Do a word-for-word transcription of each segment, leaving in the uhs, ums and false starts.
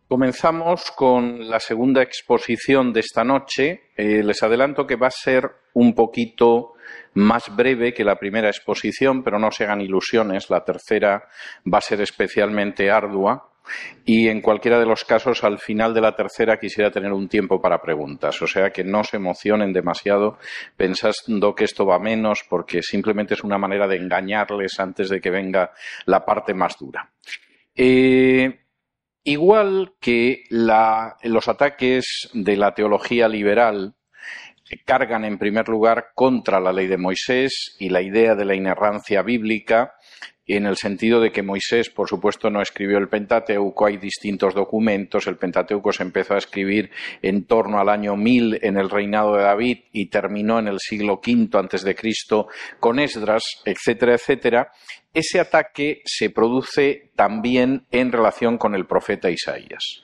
Comenzamos con la segunda exposición de esta noche. Eh, les adelanto que va a ser un poquito más breve que la primera exposición, pero no se hagan ilusiones, la tercera va a ser especialmente ardua y en cualquiera de los casos al final de la tercera quisiera tener un tiempo para preguntas, o sea que no se emocionen demasiado pensando que esto va menos, porque simplemente es una manera de engañarles antes de que venga la parte más dura. Eh, Igual que la, los ataques de la teología liberal cargan en primer lugar contra la ley de Moisés y la idea de la inerrancia bíblica, en el sentido de que Moisés, por supuesto, no escribió el Pentateuco, hay distintos documentos, el Pentateuco se empezó a escribir en torno al año mil en el reinado de David y terminó en el siglo quinto antes de Cristo con Esdras, etcétera, etcétera. Ese ataque se produce también en relación con el profeta Isaías.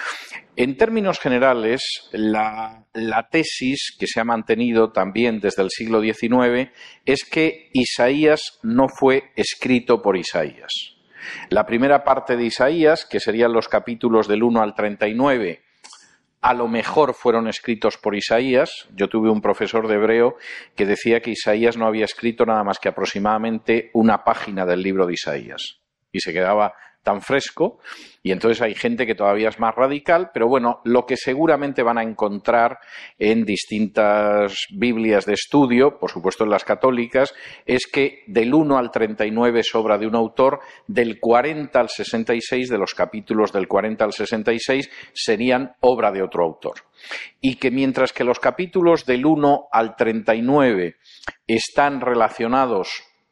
En términos generales, la, la tesis que se ha mantenido también desde el siglo diecinueve es que Isaías no fue escrito por Isaías. La primera parte de Isaías, que serían los capítulos del uno al treinta y nueve, a lo mejor fueron escritos por Isaías. Yo tuve un profesor de hebreo que decía que Isaías no había escrito nada más que aproximadamente una página del libro de Isaías. Y se quedaba tan fresco, y entonces hay gente que todavía es más radical, pero bueno, lo que seguramente van a encontrar en distintas Biblias de estudio, por supuesto en las católicas, es que del uno al treinta y nueve es obra de un autor, del cuarenta al sesenta y seis, de los capítulos del cuarenta al sesenta y seis, serían obra de otro autor. Y que mientras que los capítulos del uno al treinta y nueve están relacionados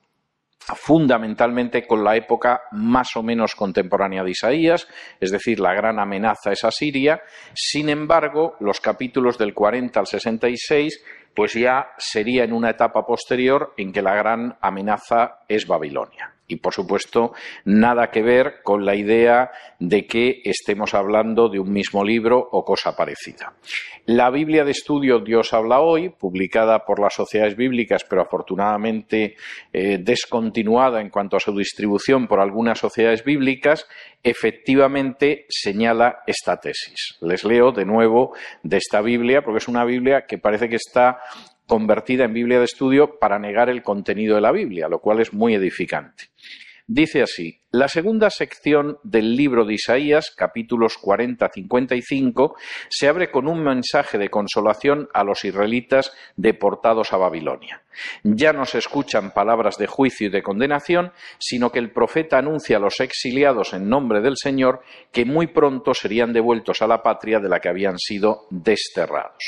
fundamentalmente con la época más o menos contemporánea de Isaías, es decir, la gran amenaza es Asiria. Sin embargo, los capítulos del cuarenta al sesenta y seis, pues ya sería en una etapa posterior en que la gran amenaza es Babilonia. Y, por supuesto, nada que ver con la idea de que estemos hablando de un mismo libro o cosa parecida. La Biblia de estudio Dios habla hoy, publicada por las sociedades bíblicas, pero afortunadamente eh, descontinuada en cuanto a su distribución por algunas sociedades bíblicas, efectivamente señala esta tesis. Les leo de nuevo de esta Biblia, porque es una Biblia que parece que está convertida en Biblia de estudio para negar el contenido de la Biblia, lo cual es muy edificante. Dice así: la segunda sección del libro de Isaías, capítulos cuarenta a cincuenta y cinco, se abre con un mensaje de consolación a los israelitas deportados a Babilonia. Ya no se escuchan palabras de juicio y de condenación, sino que el profeta anuncia a los exiliados en nombre del Señor que muy pronto serían devueltos a la patria de la que habían sido desterrados.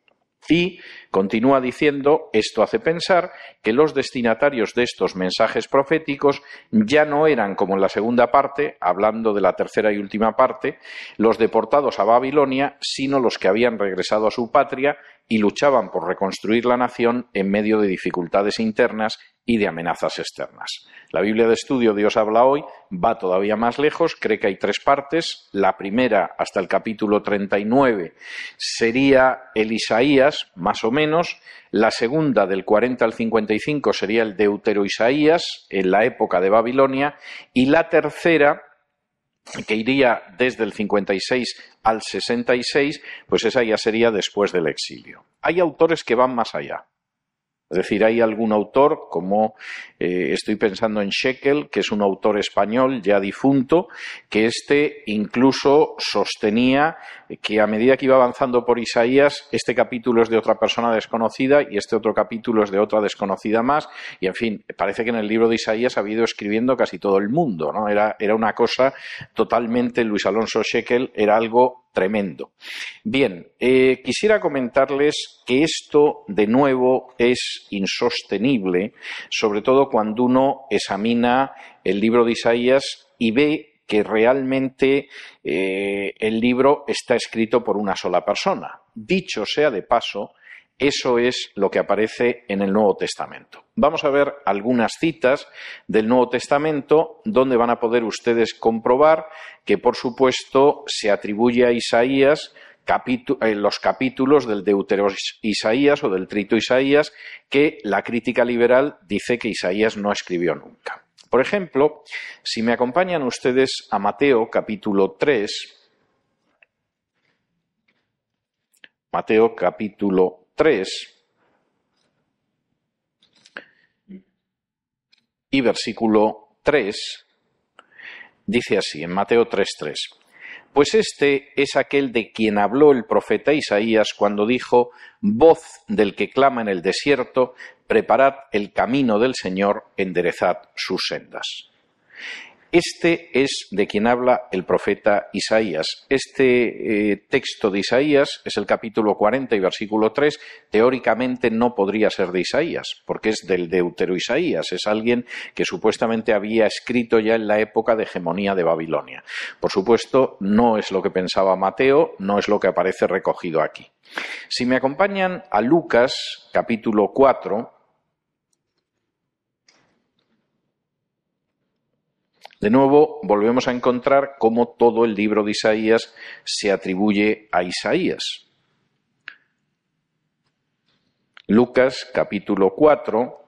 Y continúa diciendo, esto hace pensar que los destinatarios de estos mensajes proféticos ya no eran, como en la segunda parte, hablando de la tercera y última parte, los deportados a Babilonia, sino los que habían regresado a su patria y luchaban por reconstruir la nación en medio de dificultades internas y de amenazas externas. La Biblia de estudio Dios habla hoy va todavía más lejos, cree que hay tres partes. La primera, hasta el capítulo treinta y nueve, sería el Isaías, más o menos. La segunda, del cuarenta al cincuenta y cinco, sería el Deutero-Isaías, en la época de Babilonia. Y la tercera, que iría desde el cincuenta y seis al sesenta y seis, pues esa ya sería después del exilio. Hay autores que van más allá. Es decir, hay algún autor, como eh, estoy pensando en Shekel, que es un autor español ya difunto, que este incluso sostenía que a medida que iba avanzando por Isaías, este capítulo es de otra persona desconocida y este otro capítulo es de otra desconocida más, y en fin, parece que en el libro de Isaías ha ido escribiendo casi todo el mundo, ¿no? Era, era una cosa totalmente, Luis Alonso Shekel era algo tremendo. Bien, eh, quisiera comentarles que esto, de nuevo, es insostenible, sobre todo cuando uno examina el libro de Isaías y ve que realmente eh, el libro está escrito por una sola persona. Dicho sea de paso, eso es lo que aparece en el Nuevo Testamento. Vamos a ver algunas citas del Nuevo Testamento donde van a poder ustedes comprobar que, por supuesto, se atribuye a Isaías capítulo, eh, los capítulos del Deutero-Isaías o del Trito-Isaías que la crítica liberal dice que Isaías no escribió nunca. Por ejemplo, si me acompañan ustedes a Mateo capítulo tres, Mateo capítulo tres y versículo tres, dice así, en Mateo tres tres. Pues este es aquel de quien habló el profeta Isaías cuando dijo: voz del que clama en el desierto, preparad el camino del Señor, enderezad sus sendas. Este es de quien habla el profeta Isaías. Este eh, texto de Isaías es el capítulo cuarenta y versículo tres. Teóricamente no podría ser de Isaías, porque es del Deutero Isaías. Es alguien que supuestamente había escrito ya en la época de hegemonía de Babilonia. Por supuesto, no es lo que pensaba Mateo, no es lo que aparece recogido aquí. Si me acompañan a Lucas, capítulo cuatro, de nuevo, volvemos a encontrar cómo todo el libro de Isaías se atribuye a Isaías. Lucas, capítulo cuatro,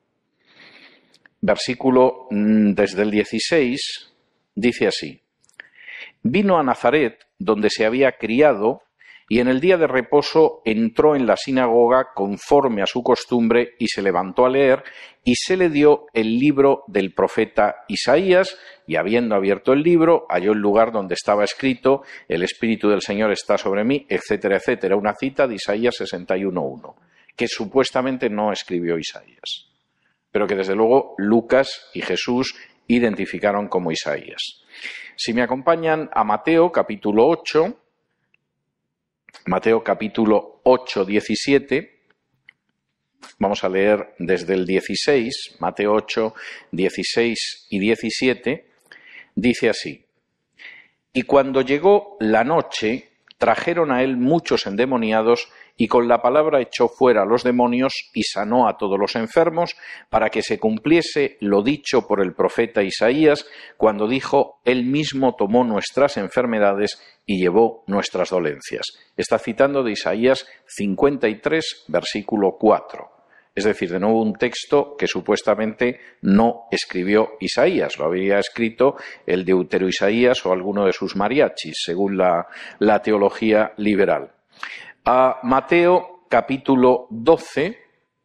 versículo desde el dieciséis, dice así: vino a Nazaret, donde se había criado, y en el día de reposo entró en la sinagoga conforme a su costumbre y se levantó a leer, y se le dio el libro del profeta Isaías, y habiendo abierto el libro, halló el lugar donde estaba escrito: el Espíritu del Señor está sobre mí, etcétera, etcétera. Una cita de Isaías sesenta y uno uno, que supuestamente no escribió Isaías, pero que desde luego Lucas y Jesús identificaron como Isaías. Si me acompañan a Mateo, capítulo ocho, Mateo capítulo ocho, diecisiete, vamos a leer desde el dieciséis, Mateo ocho, dieciséis y diecisiete, dice así: y cuando llegó la noche, trajeron a él muchos endemoniados, y con la palabra echó fuera a los demonios y sanó a todos los enfermos, para que se cumpliese lo dicho por el profeta Isaías, cuando dijo: él mismo tomó nuestras enfermedades y llevó nuestras dolencias. Está citando de Isaías cincuenta y tres, versículo cuatro. Es decir, de nuevo un texto que supuestamente no escribió Isaías, lo habría escrito el Deutero Isaías o alguno de sus mariachis, según la, la teología liberal. A Mateo capítulo doce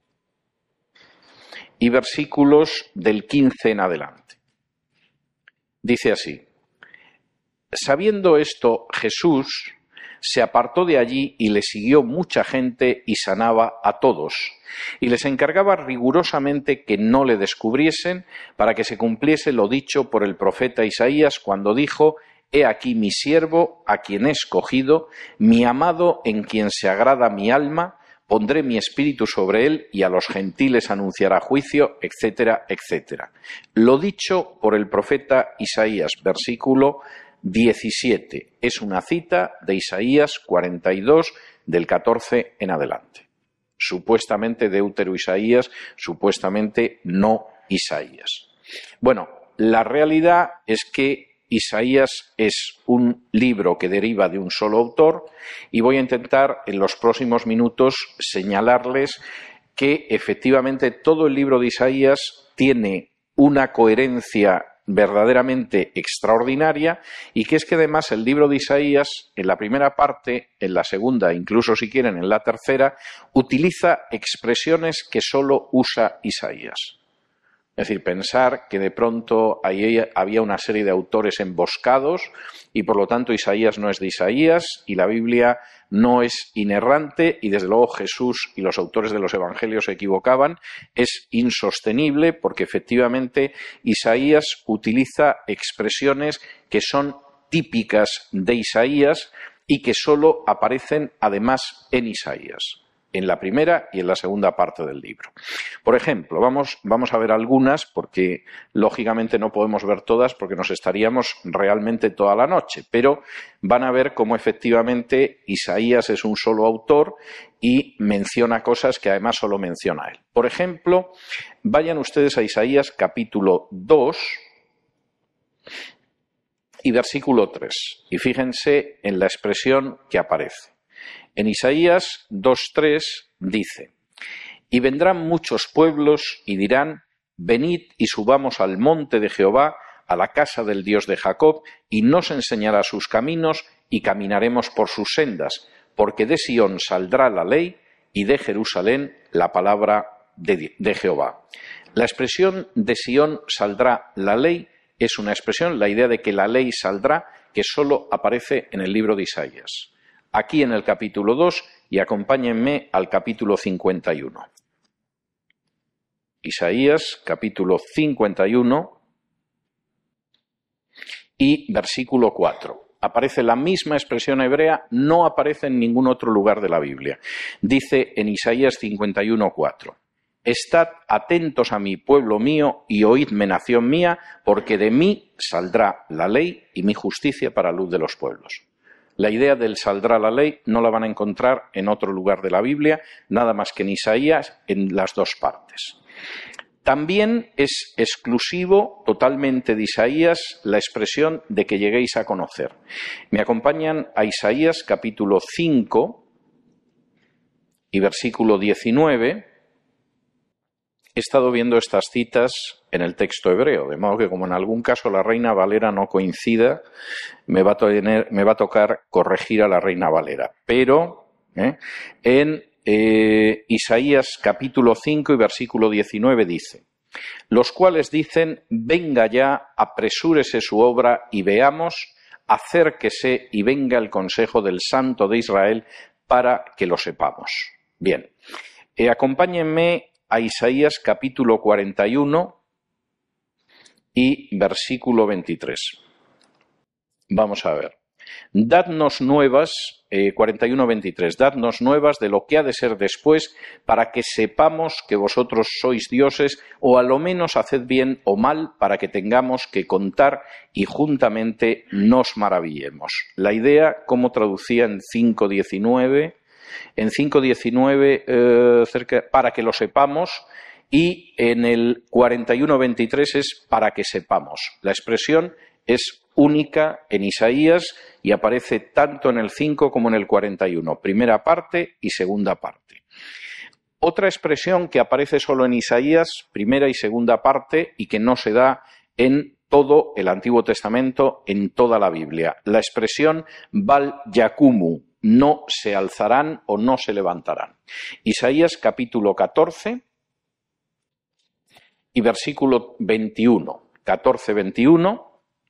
y versículos del quince en adelante. Dice así: sabiendo esto, Jesús se apartó de allí y le siguió mucha gente y sanaba a todos, y les encargaba rigurosamente que no le descubriesen, para que se cumpliese lo dicho por el profeta Isaías cuando dijo: he aquí mi siervo, a quien he escogido, mi amado, en quien se agrada mi alma, pondré mi espíritu sobre él y a los gentiles anunciará juicio, etcétera, etcétera. Lo dicho por el profeta Isaías, versículo diecisiete. Es una cita de Isaías cuarenta y dos, del catorce en adelante. Supuestamente Deutero Isaías, supuestamente no Isaías. Bueno, la realidad es que Isaías es un libro que deriva de un solo autor, y voy a intentar en los próximos minutos señalarles que efectivamente todo el libro de Isaías tiene una coherencia verdaderamente extraordinaria, y que es que además el libro de Isaías, en la primera parte, en la segunda, incluso si quieren en la tercera, utiliza expresiones que solo usa Isaías. Es decir, pensar que de pronto ahí había una serie de autores emboscados y por lo tanto Isaías no es de Isaías y la Biblia no es inerrante y desde luego Jesús y los autores de los evangelios se equivocaban, es insostenible, porque efectivamente Isaías utiliza expresiones que son típicas de Isaías y que solo aparecen además en Isaías, en la primera y en la segunda parte del libro. Por ejemplo, vamos, vamos a ver algunas, porque lógicamente no podemos ver todas porque nos estaríamos realmente toda la noche, pero van a ver cómo efectivamente Isaías es un solo autor y menciona cosas que además solo menciona él. Por ejemplo, vayan ustedes a Isaías capítulo dos y versículo tres, y fíjense en la expresión que aparece. En Isaías dos tres dice: y vendrán muchos pueblos y dirán: venid y subamos al monte de Jehová, a la casa del Dios de Jacob, y nos enseñará sus caminos y caminaremos por sus sendas, porque de Sión saldrá la ley y de Jerusalén la palabra de, de Jehová. La expresión de Sión saldrá la ley es una expresión, la idea de que la ley saldrá, que solo aparece en el libro de Isaías. Aquí en el capítulo dos, y acompáñenme al capítulo cincuenta y uno. Isaías, capítulo cincuenta y uno y versículo cuatro. Aparece la misma expresión hebrea, no aparece en ningún otro lugar de la Biblia. Dice en Isaías cincuenta y uno, cuatro. Estad atentos a mí, pueblo mío, y oídme, nación mía, porque de mí saldrá la ley y mi justicia para luz de los pueblos. La idea del saldrá la ley no la van a encontrar en otro lugar de la Biblia, nada más que en Isaías, en las dos partes. También es exclusivo totalmente de Isaías la expresión de que lleguéis a conocer. Me acompañan a Isaías capítulo cinco y versículo diecinueve. He estado viendo estas citas en el texto hebreo, de modo que como en algún caso la Reina Valera no coincida, me va a, tener, me va a tocar corregir a la Reina Valera. Pero ¿eh? en eh, Isaías capítulo cinco y versículo diecinueve dice: los cuales dicen, venga ya, apresúrese su obra y veamos, acérquese y venga el consejo del Santo de Israel para que lo sepamos. Bien, eh, acompáñenme a Isaías capítulo cuarenta y uno y versículo veintitrés. Vamos a ver. Dadnos nuevas, eh, cuarenta y uno, veintitrés, dadnos nuevas de lo que ha de ser después, para que sepamos que vosotros sois dioses, o a lo menos haced bien o mal, para que tengamos que contar y juntamente nos maravillemos. La idea, como traducía en cinco diecinueve, en cinco diecinueve, eh, cerca, para que lo sepamos, y en el cuarenta y uno veintitrés es para que sepamos. La expresión es única en Isaías y aparece tanto en el cinco como en el cuarenta y uno, primera parte y segunda parte. Otra expresión que aparece solo en Isaías, primera y segunda parte, y que no se da en todo el Antiguo Testamento, en toda la Biblia, la expresión Bal Yakumu, no se alzarán o no se levantarán. Isaías capítulo catorce y versículo veintiuno, catorce veintiuno,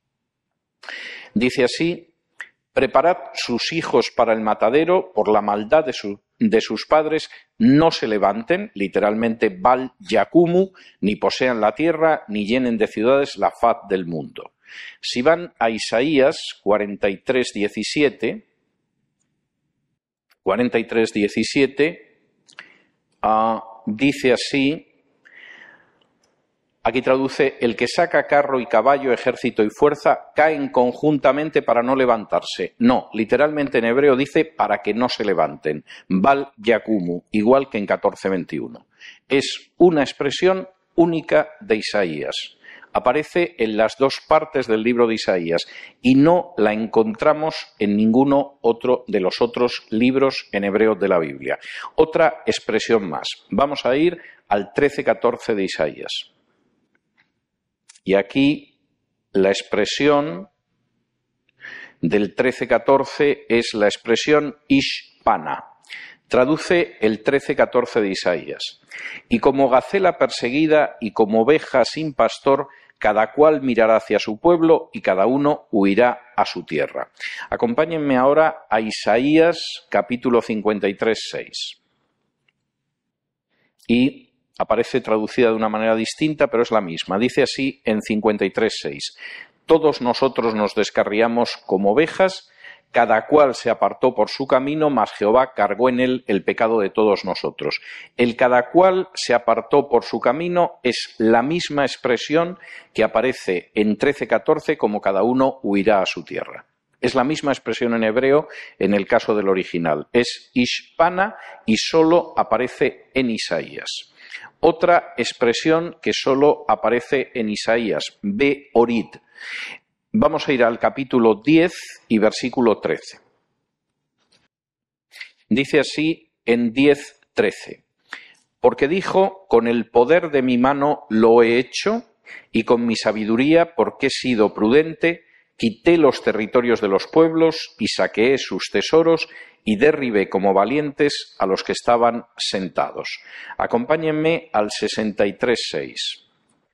dice así: preparad sus hijos para el matadero, por la maldad de, su, de sus padres, no se levanten, literalmente Bal Yakumu, ni posean la tierra, ni llenen de ciudades la faz del mundo. Si van a Isaías cuarenta y tres, diecisiete, cuarenta y tres, diecisiete, uh, dice así, aquí traduce: el que saca carro y caballo, ejército y fuerza, caen conjuntamente para no levantarse. No, literalmente en hebreo dice para que no se levanten. Bal Yakumu, igual que en catorce veintiuno. Es una expresión única de Isaías. Aparece en las dos partes del libro de Isaías y no la encontramos en ninguno otro de los otros libros en hebreo de la Biblia. Otra expresión más. Vamos a ir al trece catorce de Isaías. Y aquí la expresión del trece catorce es la expresión Ishpana. Traduce el trece catorce de Isaías. Y como gacela perseguida y como oveja sin pastor, cada cual mirará hacia su pueblo y cada uno huirá a su tierra. Acompáñenme ahora a Isaías capítulo cincuenta y tres, seis. Y aparece traducida de una manera distinta, pero es la misma. Dice así en cincuenta y tres, seis. Todos nosotros nos descarriamos como ovejas, cada cual se apartó por su camino, mas Jehová cargó en él el pecado de todos nosotros. El cada cual se apartó por su camino es la misma expresión que aparece en trece catorce, como cada uno huirá a su tierra. Es la misma expresión en hebreo en el caso del original. Es Ishpana y solo aparece en Isaías. Otra expresión que solo aparece en Isaías, Be-Orit. Vamos a ir al capítulo diez y versículo trece. Dice así en diez, trece. Porque dijo, con el poder de mi mano lo he hecho, y con mi sabiduría, porque he sido prudente, quité los territorios de los pueblos y saqueé sus tesoros, y derribé como valientes a los que estaban sentados. Acompáñenme al sesenta y tres seis.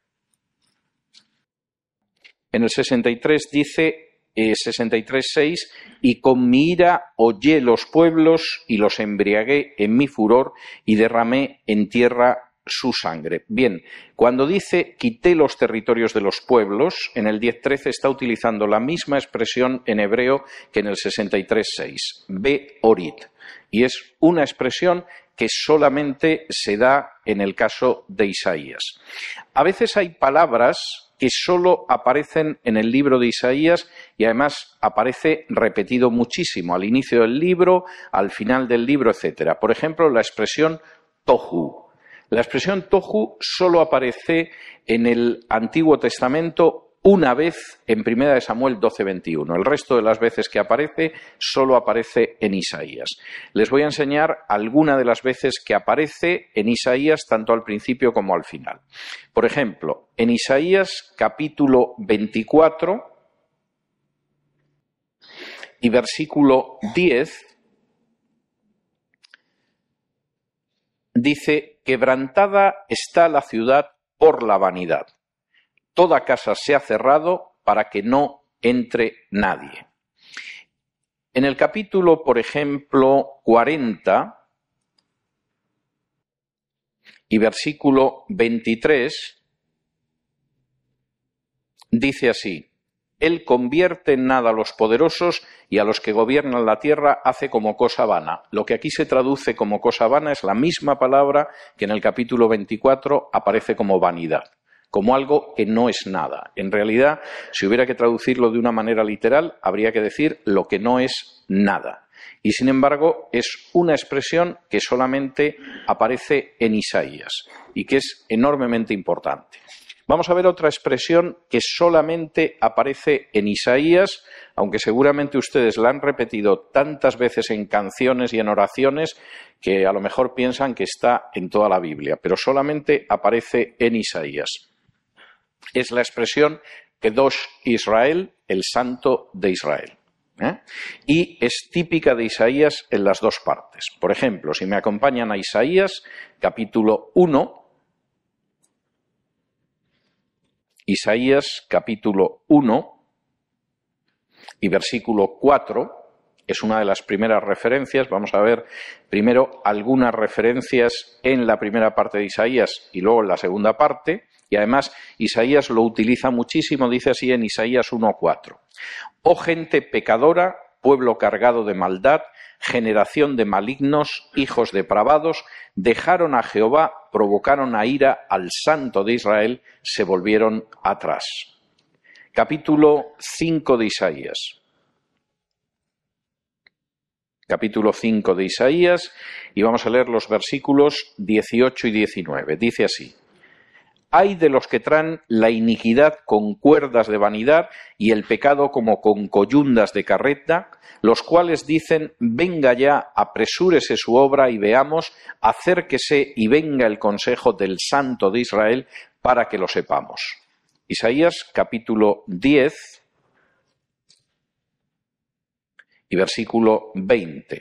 En el sesenta y tres dice, eh, sesenta y tres seis, y con mi ira hollé los pueblos y los embriagué en mi furor y derramé en tierra su sangre. Bien, cuando dice quité los territorios de los pueblos, en el diez trece está utilizando la misma expresión en hebreo que en el sesenta y tres seis, be orit, y es una expresión que solamente se da en el caso de Isaías. A veces hay palabras que solo aparecen en el libro de Isaías y además aparece repetido muchísimo, al inicio del libro, al final del libro, etcétera. Por ejemplo, la expresión tohu. La expresión tohu solo aparece en el Antiguo Testamento una vez en Primera de Samuel doce veintiuno. El resto de las veces que aparece solo aparece en Isaías. Les voy a enseñar alguna de las veces que aparece en Isaías tanto al principio como al final. Por ejemplo, en Isaías capítulo veinticuatro y versículo diez dice: quebrantada está la ciudad por la vanidad. Toda casa se ha cerrado para que no entre nadie. En el capítulo, por ejemplo, cuarenta y versículo veintitrés, dice así: Él convierte en nada a los poderosos y a los que gobiernan la tierra hace como cosa vana. Lo que aquí se traduce como cosa vana es la misma palabra que en el capítulo veinticuatro aparece como vanidad, como algo que no es nada. En realidad, si hubiera que traducirlo de una manera literal, habría que decir lo que no es nada. Y sin embargo, es una expresión que solamente aparece en Isaías y que es enormemente importante. Vamos a ver otra expresión que solamente aparece en Isaías, aunque seguramente ustedes la han repetido tantas veces en canciones y en oraciones que a lo mejor piensan que está en toda la Biblia, pero solamente aparece en Isaías. Es la expresión Kedosh Israel, el santo de Israel. ¿eh? Y es típica de Isaías en las dos partes. Por ejemplo, si me acompañan a Isaías, capítulo uno, Isaías capítulo uno y versículo cuatro es una de las primeras referencias. Vamos a ver primero algunas referencias en la primera parte de Isaías y luego en la segunda parte. Y además Isaías lo utiliza muchísimo, dice así en Isaías uno cuatro. Oh gente pecadora, pueblo cargado de maldad, generación de malignos, hijos depravados, dejaron a Jehová, provocaron a ira al Santo de Israel, se volvieron atrás. Capítulo cinco de Isaías. Capítulo cinco de Isaías, y vamos a leer los versículos dieciocho y diecinueve. Dice así: Ay de los que traen la iniquidad con cuerdas de vanidad y el pecado como con coyundas de carreta, los cuales dicen: venga ya, apresúrese su obra y veamos, acérquese y venga el consejo del Santo de Israel para que lo sepamos. Isaías capítulo diez y versículo veinte.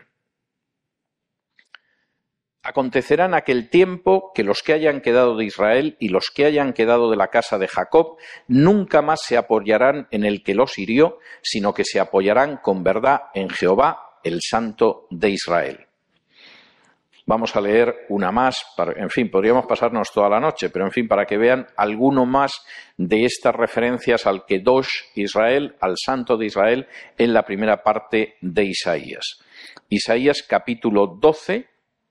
Acontecerá en aquel tiempo que los que hayan quedado de Israel y los que hayan quedado de la casa de Jacob nunca más se apoyarán en el que los hirió, sino que se apoyarán con verdad en Jehová, el Santo de Israel. Vamos a leer una más, para, en fin, podríamos pasarnos toda la noche, pero en fin, para que vean alguno más de estas referencias al Kedosh Israel, al Santo de Israel, en la primera parte de Isaías. Isaías capítulo doce,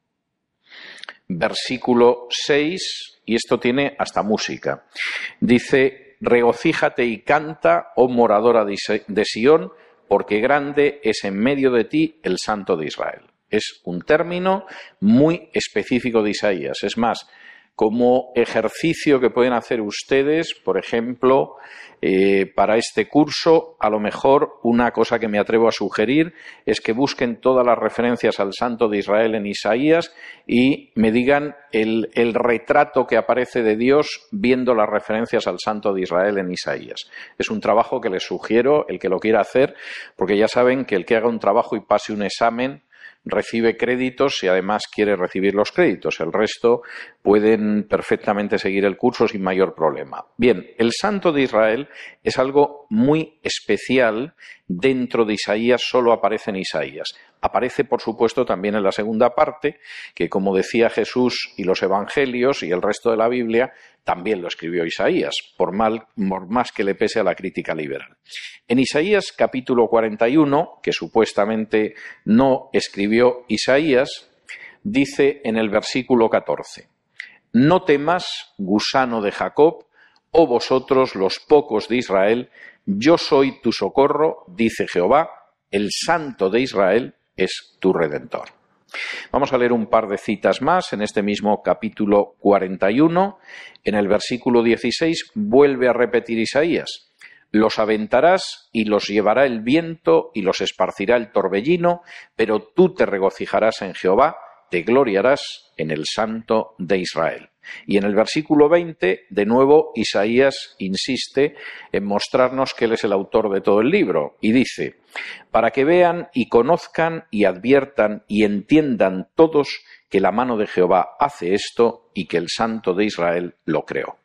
versículo seis, y esto tiene hasta música. Dice: regocíjate y canta, oh moradora de Sión, porque grande es en medio de ti el Santo de Israel. Es un término muy específico de Isaías. Es más, como ejercicio que pueden hacer ustedes, por ejemplo, eh, para este curso, a lo mejor una cosa que me atrevo a sugerir es que busquen todas las referencias al Santo de Israel en Isaías y me digan el, el retrato que aparece de Dios viendo las referencias al Santo de Israel en Isaías. Es un trabajo que les sugiero, el que lo quiera hacer, porque ya saben que el que haga un trabajo y pase un examen recibe créditos si además quiere recibir los créditos. El resto pueden perfectamente seguir el curso sin mayor problema. Bien, el Santo de Israel es algo muy especial dentro de Isaías, solo aparece en Isaías. Aparece, por supuesto, también en la segunda parte, que como decía Jesús y los Evangelios y el resto de la Biblia, también lo escribió Isaías, por, mal, por más que le pese a la crítica liberal. En Isaías capítulo cuarenta y uno, que supuestamente no escribió Isaías, dice en el versículo catorce: «No temas, gusano de Jacob, oh vosotros los pocos de Israel, yo soy tu socorro, dice Jehová, el Santo de Israel es tu Redentor». Vamos a leer un par de citas más en este mismo capítulo cuarenta y uno. En el versículo dieciséis vuelve a repetir Isaías: «Los aventarás y los llevará el viento y los esparcirá el torbellino, pero tú te regocijarás en Jehová, te gloriarás en el Santo de Israel». Y en el versículo veinte, de nuevo, Isaías insiste en mostrarnos que él es el autor de todo el libro, y dice: «Para que vean y conozcan y adviertan y entiendan todos que la mano de Jehová hace esto y que el Santo de Israel lo creó».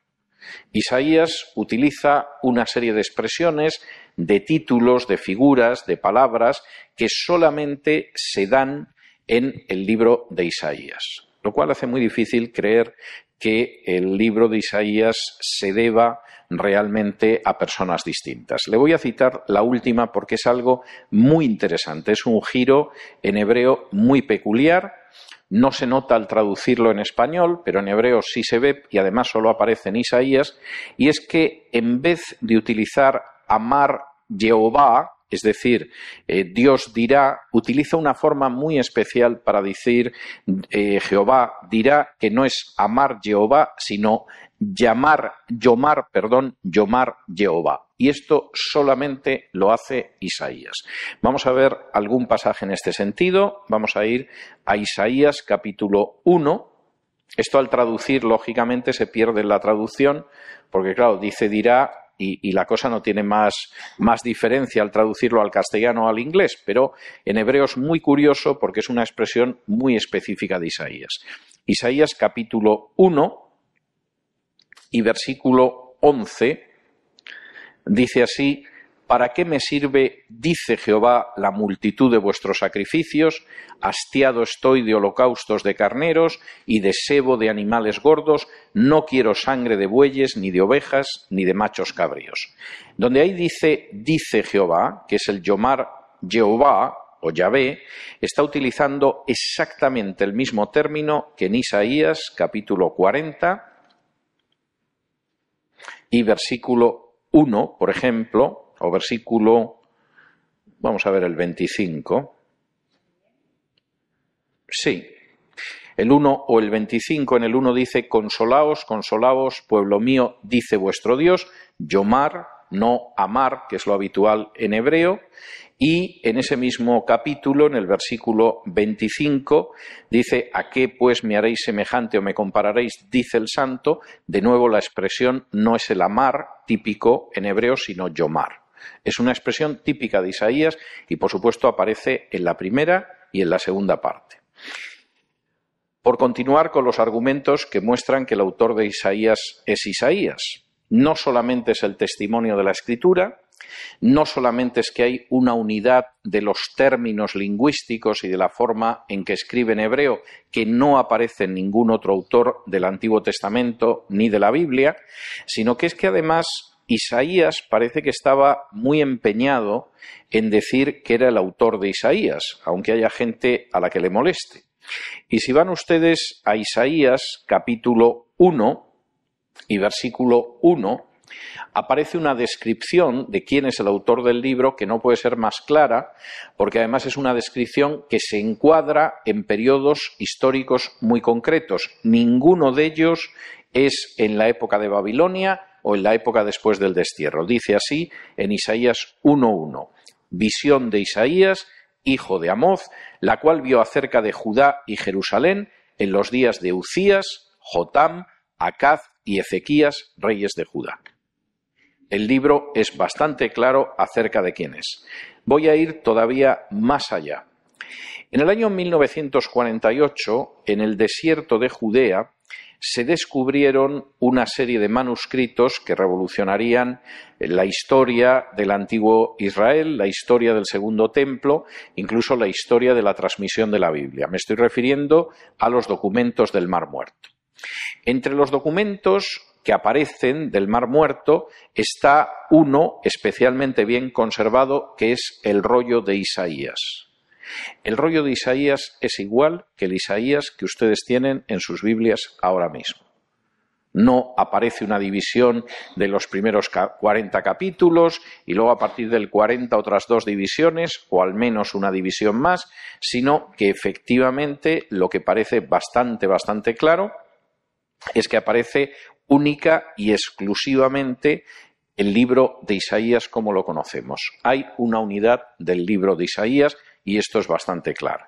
Isaías utiliza una serie de expresiones, de títulos, de figuras, de palabras que solamente se dan en el libro de Isaías, lo cual hace muy difícil creer que el libro de Isaías se deba realmente a personas distintas. Le voy a citar la última porque es algo muy interesante, es un giro en hebreo muy peculiar. No se nota al traducirlo en español, pero en hebreo sí se ve y además solo aparece en Isaías, y es que en vez de utilizar amar Jehová, es decir, eh, Dios dirá, utiliza una forma muy especial para decir eh, Jehová dirá, que no es amar Jehová, sino llamar, yomar, perdón, yomar Jehová. Y esto solamente lo hace Isaías. Vamos a ver algún pasaje en este sentido. Vamos a ir a Isaías capítulo uno. Esto al traducir, lógicamente, se pierde en la traducción, porque claro, dice dirá, Y, y la cosa no tiene más, más diferencia al traducirlo al castellano o al inglés, pero en hebreo es muy curioso porque es una expresión muy específica de Isaías. Isaías capítulo uno y versículo once dice así: «¿Para qué me sirve, dice Jehová, la multitud de vuestros sacrificios? Hastiado estoy de holocaustos de carneros y de sebo de animales gordos. No quiero sangre de bueyes, ni de ovejas, ni de machos cabríos». Donde ahí dice, dice Jehová, que es el yomar Jehová o Yahvé, está utilizando exactamente el mismo término que en Isaías capítulo cuarenta y versículo uno, por ejemplo, o versículo, vamos a ver el veinticinco. Sí, el uno o el veinticinco, en el uno dice: «Consolaos, consolaos, pueblo mío, dice vuestro Dios», yomar, no amar, que es lo habitual en hebreo. Y en ese mismo capítulo, en el versículo veinticinco, dice: «¿A qué pues me haréis semejante o me compararéis?, dice el Santo». De nuevo la expresión no es el amar típico en hebreo, sino yomar. Es una expresión típica de Isaías y, por supuesto, aparece en la primera y en la segunda parte. Por continuar con los argumentos que muestran que el autor de Isaías es Isaías. No solamente es el testimonio de la Escritura, no solamente es que hay una unidad de los términos lingüísticos y de la forma en que escribe en hebreo que no aparece en ningún otro autor del Antiguo Testamento ni de la Biblia, sino que es que además Isaías parece que estaba muy empeñado en decir que era el autor de Isaías, aunque haya gente a la que le moleste. Y si van ustedes a Isaías capítulo uno y versículo uno, aparece una descripción de quién es el autor del libro que no puede ser más clara, porque además es una descripción que se encuadra en periodos históricos muy concretos. Ninguno de ellos es en la época de Babilonia o en la época después del destierro. Dice así en Isaías uno uno: «Visión de Isaías, hijo de Amoz, la cual vio acerca de Judá y Jerusalén en los días de Uzías, Jotam, Acaz y Ezequías, reyes de Judá». El libro es bastante claro acerca de quién es. Voy a ir todavía más allá. En el año mil novecientos cuarenta y ocho, en el desierto de Judea, se descubrieron una serie de manuscritos que revolucionarían la historia del antiguo Israel, la historia del Segundo Templo, incluso la historia de la transmisión de la Biblia. Me estoy refiriendo a los documentos del Mar Muerto. Entre los documentos que aparecen del Mar Muerto está uno especialmente bien conservado, que es el rollo de Isaías. El rollo de Isaías es igual que el Isaías que ustedes tienen en sus Biblias ahora mismo. No aparece una división de los primeros cuarenta capítulos y luego a partir del cuarenta otras dos divisiones, o al menos una división más, sino que efectivamente lo que parece bastante, bastante claro es que aparece única y exclusivamente el libro de Isaías como lo conocemos. Hay una unidad del libro de Isaías y esto es bastante claro.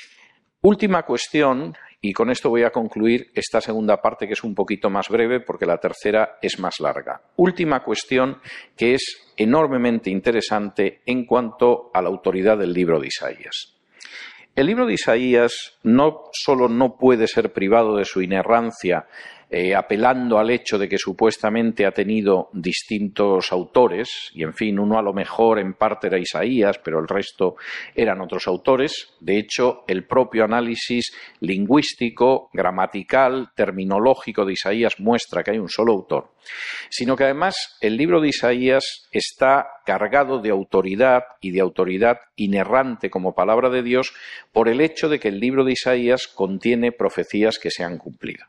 Última cuestión, y con esto voy a concluir esta segunda parte que es un poquito más breve porque la tercera es más larga. Última cuestión que es enormemente interesante en cuanto a la autoridad del libro de Isaías. El libro de Isaías no solo no puede ser privado de su inerrancia, eh, apelando al hecho de que supuestamente ha tenido distintos autores, y en fin, uno a lo mejor en parte era Isaías, pero el resto eran otros autores. De hecho, el propio análisis lingüístico, gramatical, terminológico de Isaías muestra que hay un solo autor, sino que además el libro de Isaías está cargado de autoridad y de autoridad inerrante como palabra de Dios por el hecho de que el libro de Isaías contiene profecías que se han cumplido.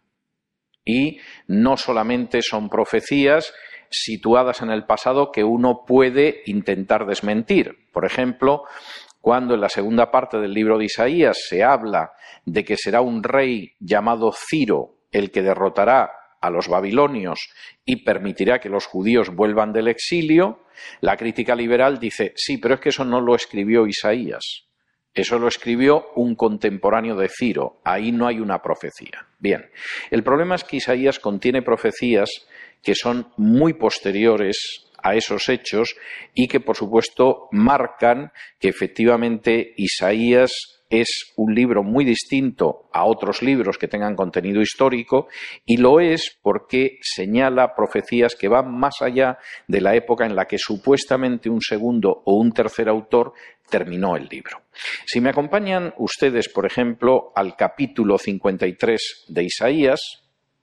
Y no solamente son profecías situadas en el pasado que uno puede intentar desmentir. Por ejemplo, cuando en la segunda parte del libro de Isaías se habla de que será un rey llamado Ciro el que derrotará a los babilonios y permitirá que los judíos vuelvan del exilio, la crítica liberal dice, sí, pero es que eso no lo escribió Isaías. Eso lo escribió un contemporáneo de Ciro. Ahí no hay una profecía. Bien, el problema es que Isaías contiene profecías que son muy posteriores a esos hechos y que, por supuesto, marcan que efectivamente Isaías es un libro muy distinto a otros libros que tengan contenido histórico, y lo es porque señala profecías que van más allá de la época en la que supuestamente un segundo o un tercer autor terminó el libro. Si me acompañan ustedes, por ejemplo, al capítulo cincuenta y tres de Isaías,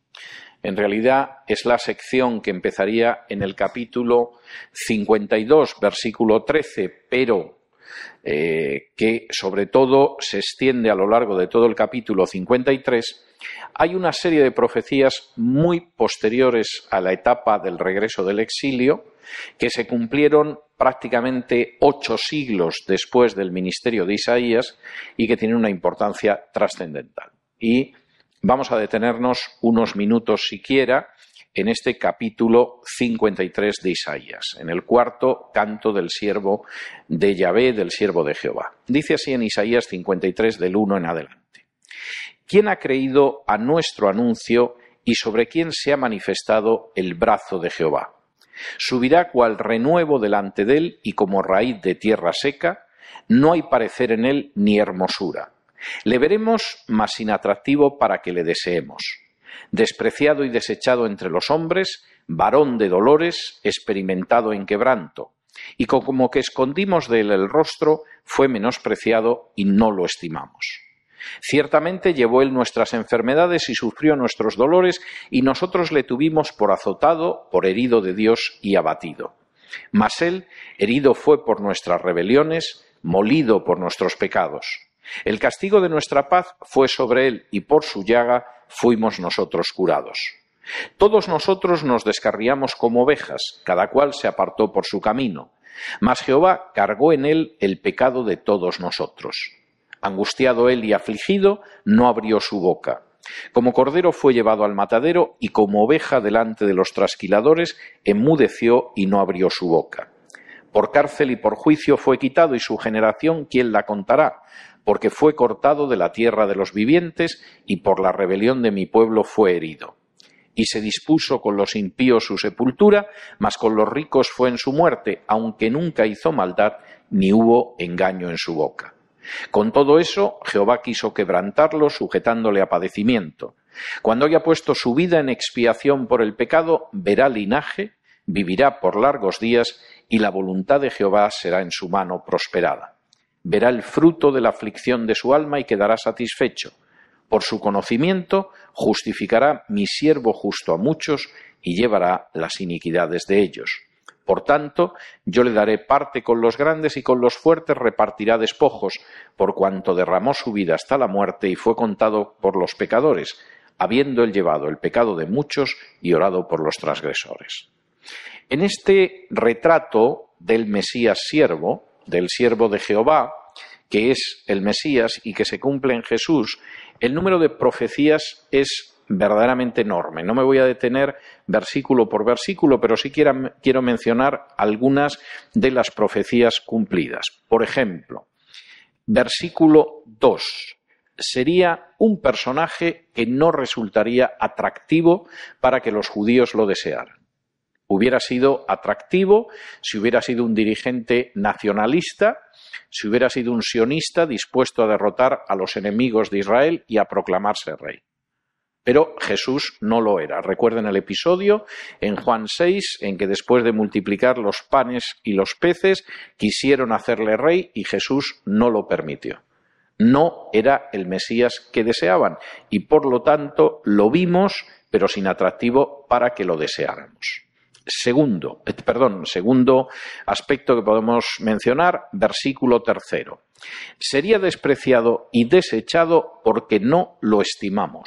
en realidad es la sección que empezaría en el capítulo cincuenta y dos, versículo trece, pero eh, que sobre todo se extiende a lo largo de todo el capítulo cincuenta y tres, hay una serie de profecías muy posteriores a la etapa del regreso del exilio, que se cumplieron prácticamente ocho siglos después del ministerio de Isaías y que tienen una importancia trascendental. Y vamos a detenernos unos minutos siquiera en este capítulo cincuenta y tres de Isaías, en el cuarto canto del siervo de Yahvé, del siervo de Jehová. Dice así en Isaías cincuenta y tres, del uno en adelante. ¿Quién ha creído a nuestro anuncio y sobre quién se ha manifestado el brazo de Jehová? Subirá cual renuevo delante de él y como raíz de tierra seca, no hay parecer en él ni hermosura. Le veremos, mas sin atractivo para que le deseemos. Despreciado y desechado entre los hombres, varón de dolores, experimentado en quebranto. Y como que escondimos de él el rostro, fue menospreciado y no lo estimamos. Ciertamente llevó él nuestras enfermedades y sufrió nuestros dolores, y nosotros le tuvimos por azotado, por herido de Dios y abatido. Mas él herido fue por nuestras rebeliones, molido por nuestros pecados. El castigo de nuestra paz fue sobre él, y por su llaga fuimos nosotros curados. Todos nosotros nos descarriamos como ovejas, cada cual se apartó por su camino. Mas Jehová cargó en él el pecado de todos nosotros. Angustiado él y afligido, no abrió su boca. Como cordero fue llevado al matadero, y como oveja delante de los trasquiladores, enmudeció y no abrió su boca. Por cárcel y por juicio fue quitado, y su generación, ¿quién la contará? Porque fue cortado de la tierra de los vivientes, y por la rebelión de mi pueblo fue herido. Y se dispuso con los impíos su sepultura, mas con los ricos fue en su muerte, aunque nunca hizo maldad, ni hubo engaño en su boca. Con todo eso, Jehová quiso quebrantarlo, sujetándole a padecimiento. Cuando haya puesto su vida en expiación por el pecado, verá linaje, vivirá por largos días, y la voluntad de Jehová será en su mano prosperada. Verá el fruto de la aflicción de su alma y quedará satisfecho. Por su conocimiento justificará mi siervo justo a muchos y llevará las iniquidades de ellos. Por tanto, yo le daré parte con los grandes y con los fuertes repartirá despojos, por cuanto derramó su vida hasta la muerte y fue contado por los pecadores, habiendo él llevado el pecado de muchos y orado por los transgresores. En este retrato del Mesías siervo, del siervo de Jehová, que es el Mesías y que se cumple en Jesús, el número de profecías es verdaderamente enorme. No me voy a detener versículo por versículo, pero sí quiero, quiero mencionar algunas de las profecías cumplidas. Por ejemplo, versículo dos. Sería un personaje que no resultaría atractivo para que los judíos lo desearan. Hubiera sido atractivo si hubiera sido un dirigente nacionalista, si hubiera sido un sionista dispuesto a derrotar a los enemigos de Israel y a proclamarse rey. Pero Jesús no lo era. Recuerden el episodio en Juan seis, en que después de multiplicar los panes y los peces, quisieron hacerle rey y Jesús no lo permitió. No era el Mesías que deseaban y por lo tanto lo vimos, pero sin atractivo para que lo deseáramos. Segundo, eh, perdón, segundo aspecto que podemos mencionar, versículo tercero. Sería despreciado y desechado porque no lo estimamos.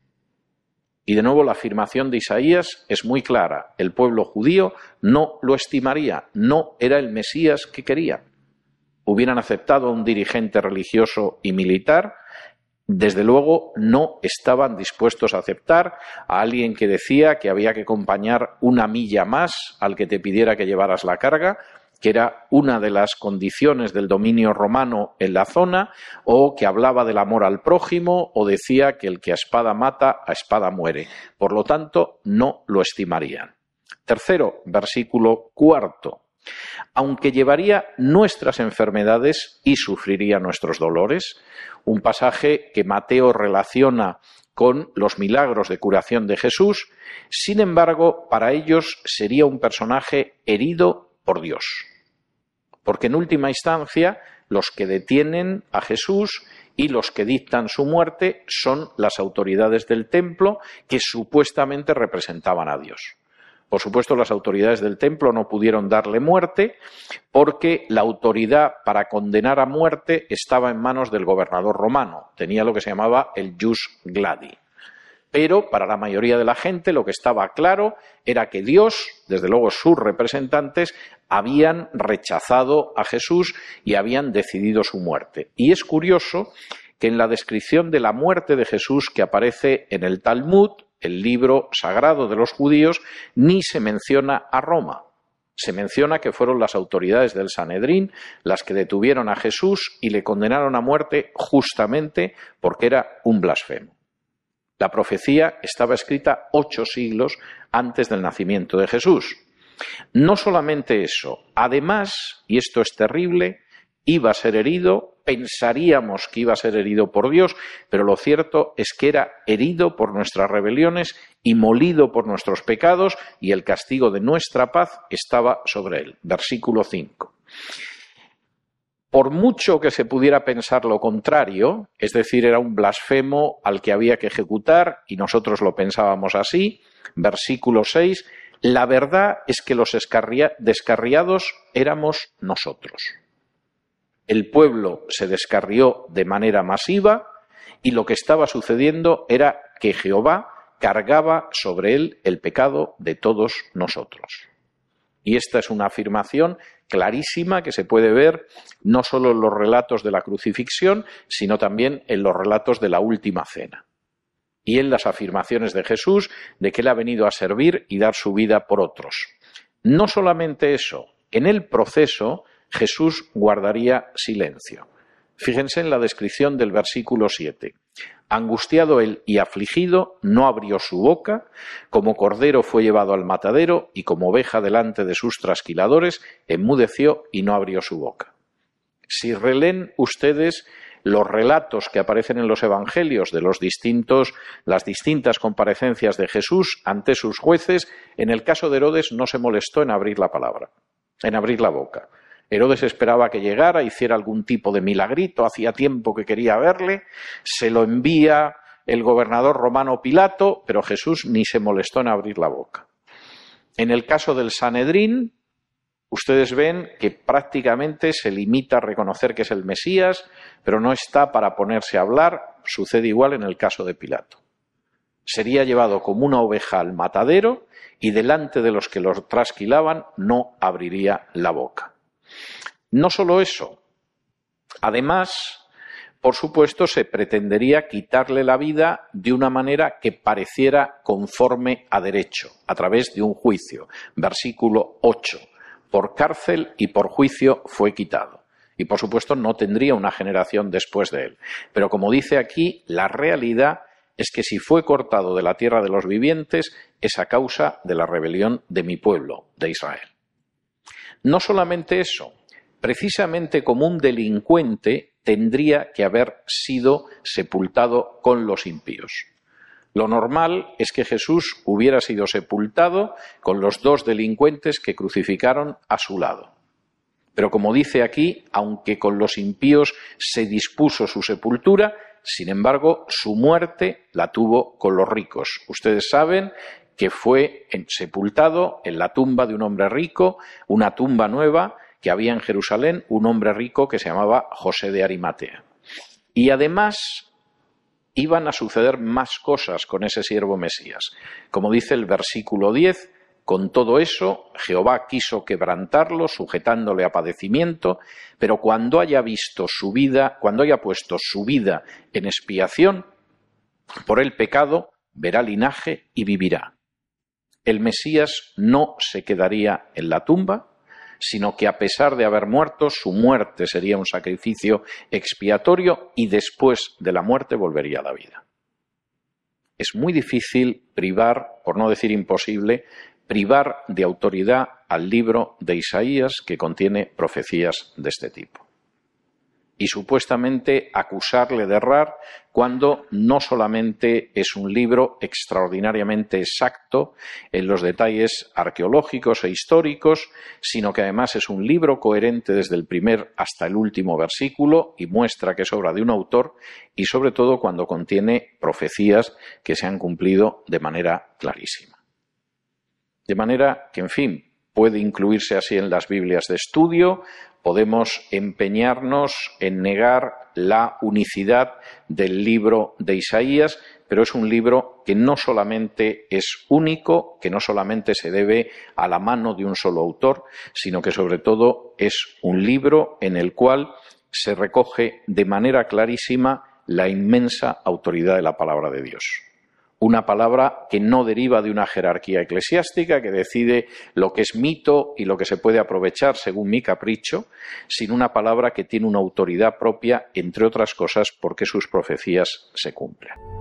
Y de nuevo la afirmación de Isaías es muy clara. El pueblo judío no lo estimaría, no era el Mesías que querían. Hubieran aceptado a un dirigente religioso y militar, desde luego no estaban dispuestos a aceptar a alguien que decía que había que acompañar una milla más al que te pidiera que llevaras la carga, que era una de las condiciones del dominio romano en la zona, o que hablaba del amor al prójimo, o decía que el que a espada mata, a espada muere. Por lo tanto, no lo estimarían. Tercero, versículo cuarto. Aunque llevaría nuestras enfermedades y sufriría nuestros dolores, un pasaje que Mateo relaciona con los milagros de curación de Jesús, sin embargo, para ellos sería un personaje herido por Dios. Porque en última instancia, los que detienen a Jesús y los que dictan su muerte son las autoridades del templo que supuestamente representaban a Dios. Por supuesto, las autoridades del templo no pudieron darle muerte porque la autoridad para condenar a muerte estaba en manos del gobernador romano. Tenía lo que se llamaba el jus gladi. Pero para la mayoría de la gente lo que estaba claro era que Dios, desde luego sus representantes, habían rechazado a Jesús y habían decidido su muerte. Y es curioso que en la descripción de la muerte de Jesús que aparece en el Talmud, el libro sagrado de los judíos, ni se menciona a Roma. Se menciona que fueron las autoridades del Sanedrín las que detuvieron a Jesús y le condenaron a muerte justamente porque era un blasfemo. La profecía estaba escrita ocho siglos antes del nacimiento de Jesús. No solamente eso, además, y esto es terrible, iba a ser herido, pensaríamos que iba a ser herido por Dios, pero lo cierto es que era herido por nuestras rebeliones y molido por nuestros pecados, y el castigo de nuestra paz estaba sobre él. Versículo cinco. Por mucho que se pudiera pensar lo contrario, es decir, era un blasfemo al que había que ejecutar, y nosotros lo pensábamos así, versículo seis, la verdad es que los descarriados éramos nosotros. El pueblo se descarrió de manera masiva y lo que estaba sucediendo era que Jehová cargaba sobre él el pecado de todos nosotros. Y esta es una afirmación clarísima que se puede ver no solo en los relatos de la crucifixión, sino también en los relatos de la última cena. Y en las afirmaciones de Jesús de que él ha venido a servir y dar su vida por otros. No solamente eso, en el proceso Jesús guardaría silencio. Fíjense en la descripción del versículo siete. Angustiado él y afligido, no abrió su boca, como cordero fue llevado al matadero y como oveja delante de sus trasquiladores, enmudeció y no abrió su boca. Si releen ustedes los relatos que aparecen en los evangelios de los distintos, las distintas comparecencias de Jesús ante sus jueces, en el caso de Herodes no se molestó en abrir la palabra, en abrir la boca. Herodes esperaba que llegara, hiciera algún tipo de milagrito, hacía tiempo que quería verle, se lo envía el gobernador romano Pilato, pero Jesús ni se molestó en abrir la boca. En el caso del Sanedrín, ustedes ven que prácticamente se limita a reconocer que es el Mesías, pero no está para ponerse a hablar. Sucede igual en el caso de Pilato. Sería llevado como una oveja al matadero y delante de los que lo trasquilaban no abriría la boca. No solo eso, además, por supuesto, se pretendería quitarle la vida de una manera que pareciera conforme a derecho, a través de un juicio. Versículo ocho. Por cárcel y por juicio fue quitado. Y por supuesto no tendría una generación después de él. Pero como dice aquí, la realidad es que si fue cortado de la tierra de los vivientes es a causa de la rebelión de mi pueblo, de Israel. No solamente eso, precisamente como un delincuente tendría que haber sido sepultado con los impíos. Lo normal es que Jesús hubiera sido sepultado con los dos delincuentes que crucificaron a su lado. Pero como dice aquí, aunque con los impíos se dispuso su sepultura, sin embargo, su muerte la tuvo con los ricos. Ustedes saben que fue sepultado en la tumba de un hombre rico, una tumba nueva que había en Jerusalén, un hombre rico que se llamaba José de Arimatea. Y además iban a suceder más cosas con ese siervo Mesías. Como dice el versículo diez, con todo eso, Jehová quiso quebrantarlo, sujetándole a padecimiento, pero cuando haya visto su vida, cuando haya puesto su vida en expiación por el pecado, verá linaje y vivirá. El Mesías no se quedaría en la tumba, sino que a pesar de haber muerto, su muerte sería un sacrificio expiatorio y después de la muerte volvería a la vida. Es muy difícil privar, por no decir imposible, privar de autoridad al libro de Isaías que contiene profecías de este tipo. Y supuestamente acusarle de errar cuando no solamente es un libro extraordinariamente exacto en los detalles arqueológicos e históricos, sino que además es un libro coherente desde el primer hasta el último versículo y muestra que es obra de un autor y sobre todo cuando contiene profecías que se han cumplido de manera clarísima. De manera que, en fin, puede incluirse así en las Biblias de estudio. Podemos empeñarnos en negar la unicidad del libro de Isaías, pero es un libro que no solamente es único, que no solamente se debe a la mano de un solo autor, sino que sobre todo es un libro en el cual se recoge de manera clarísima la inmensa autoridad de la palabra de Dios. Una palabra que no deriva de una jerarquía eclesiástica que decide lo que es mito y lo que se puede aprovechar según mi capricho, sino una palabra que tiene una autoridad propia, entre otras cosas, porque sus profecías se cumplen.